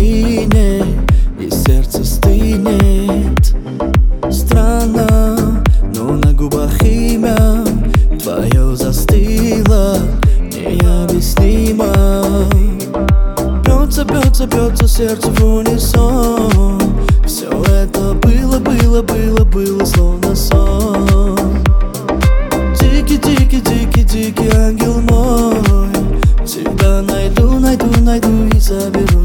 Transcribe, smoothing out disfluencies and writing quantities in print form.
синей, и сердце стынет. Странно, но на губах имя твое застыло, необъяснимо. Бьется, бьется, бьется сердце в унисон. Все это было, словно сон. Дикий, дикий, дикий, дикий ангел мой, тебя найду, найду, найду и заберу.